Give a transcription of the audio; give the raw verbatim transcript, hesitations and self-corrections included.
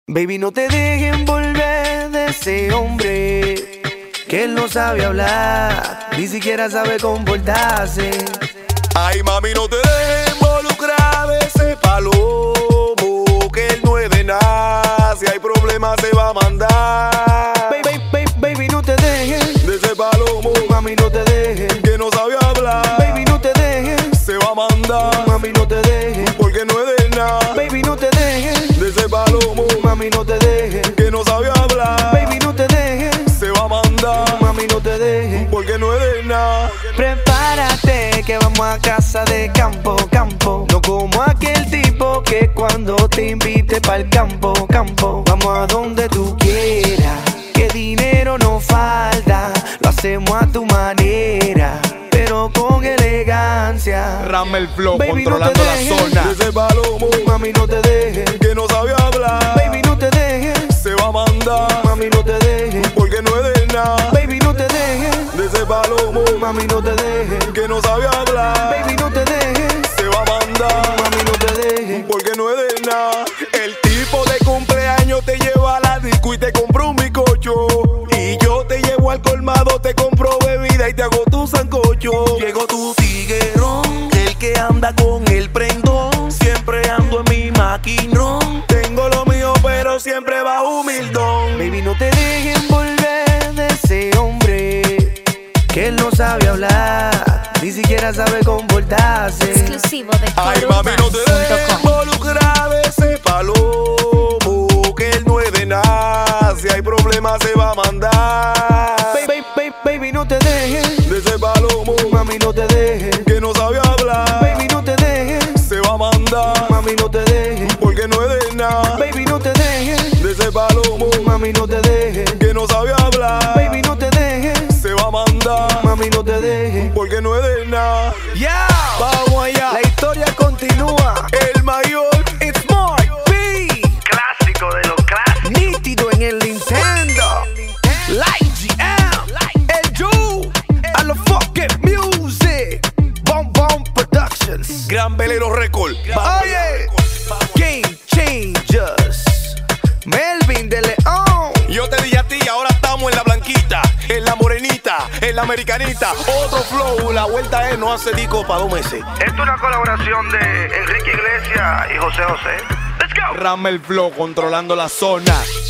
Baby, no te dejes envolver de ese hombre que él no sabe hablar, ni siquiera sabe comportarse. Ay, mami, no te dejes involucrar de ese palomo, que él no es de nada. Si hay problemas se va a mandar. Baby, baby, baby, no te dejes de ese palomo, mami, no te dejes, que no sabe hablar. baby, no te dejes, Se va a mandar, mami, no te dejes, porque no es de nada. baby, no te dejes, De ese palomo, mami, no te dejes, que no sabe hablar. baby, no te dejes, Se va a mandar, mami, no te dejes, porque no es de nada. prepárate que vamos a casa de campo, campo. No como aquel tipo que cuando te invite pa'l campo, campo. Vamos a donde tú quieras, que dinero no falta. Lo hacemos a tu manera, pero con elegancia. Ramel Flow, Baby, no controlando te la dejes. zona. De ese palomo, Mami, no te dejes, que no sabe hablar. baby, no te dejes, Se va a mandar, mami, no te dejes, porque no es de nada. baby, no te dejes, De ese palomo, mami, no te dejes, que no sabe hablar. baby, no te dejes, Se va a mandar, mami, no te dejes. porque no es de nada. El tipo de cumpleaños te lleva a la disco y te compra un bizcocho. Y yo te llevo al colmado, te compro bebida y te hago tu sancocho. Llegó tu tiguerón, el que anda con el prendón. Siempre ando en mi maquinón. Tengo lo mío, pero siempre va humildón. Baby, no te dejes envolver de ese hombre que él no sabe hablar, ni siquiera sabe comportarse. Exclusivo de Ay, mami, no te dejes involucrar de ese palomo, que él no es de nada. Si hay problemas se va a mandar. Baby, baby, baby, no te dejes, De ese palomo, mami, no te dejes, que no sabe hablar. baby, no te dejes, Se va a mandar, mami, no te dejes, porque no es de nada. baby, no te dejes, De ese palomo, mami, no te dejes, que no sabe hablar. baby, no te dejes, Se va a mandar, mami, no te dejes. porque no es de nada. Ya, Vamos allá, la historia continúa. el mayor. It's Mark B, Clásico de los clásicos. nítido en el Nintendo. Light G M, el Ju, a los fucking music. Bomb Bomb Productions. Gran Velero Record. Oye, Game Changers. Melvin de León. Yo te dije a ti, ahora estamos en la blanquita, en la morenita, en la americanita. Otro flow, la vuelta es no hace disco para dos meses. Esto es una colaboración de Enrique Iglesias y José José. Let's go. Ramel Flow controlando la zona.